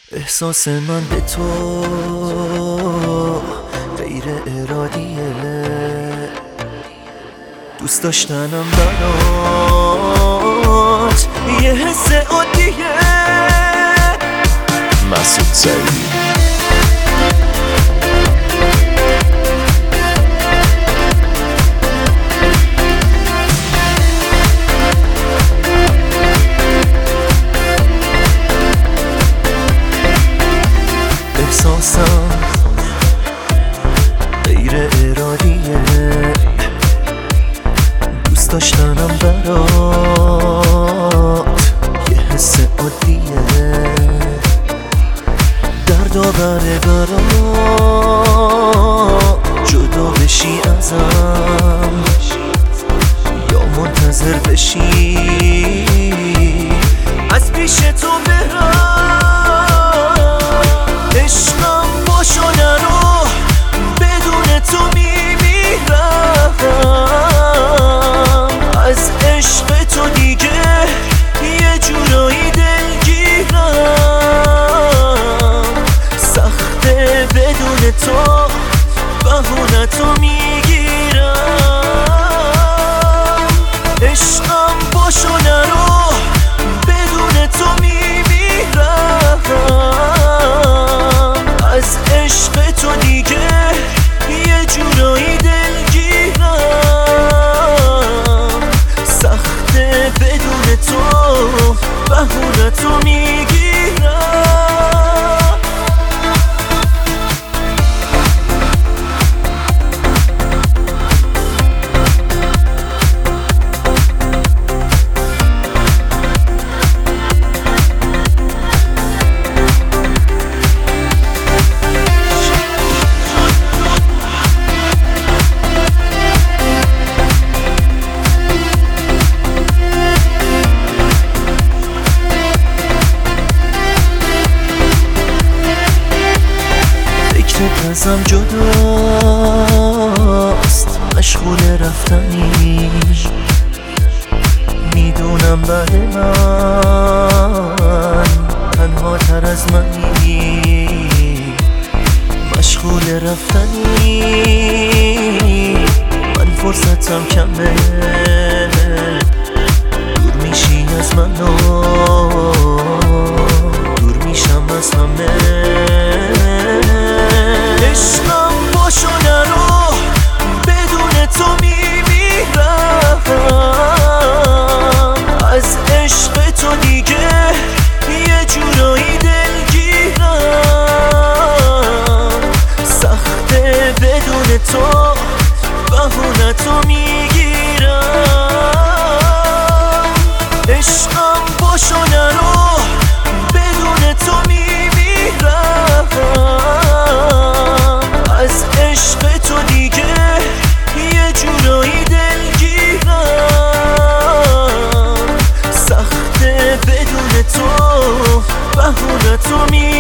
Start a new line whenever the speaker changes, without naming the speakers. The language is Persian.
احساس من به تو غیر ارادیه، دوست داشتنم برات یه حس عادیه.
مسعود سعیدی.
احساسم غیر ارادیه، دوست داشتنم برات یه حس عادیه. دردآوره برات جدا بشی ازم یا منتظر بشی از پیش تو برم. عشقم باشو نرو، بدون تو میمیرم. از عشق تو دیگه یه جورایی دلگیرم. سخته بدون تو بهونتو میگیرم. عشقم باشو نرو، بدون تو میمیرم. از عشق تو دیگه یه جورایی دلگیرم. سخته بدون تو بهونتو میگیرم. ازم جداست، مشغول رفتنی، میدونم بعد من تنها تر از منی. مشغول رفتنی، من فرصتم کمه، دور میشی از من و دور میشم از همه. عشقم باشو نرو، بدون تو میمیرم. از عشق تو دیگه یه جورایی دلگیرم. سخته بدون تو بهونتو میگیرم. عشقم باشو نرو، بدون تو میمیرم. از عشق تو دیگه یه جورایی دلگیرم. سخته بدون تو بهونتو میگیرم.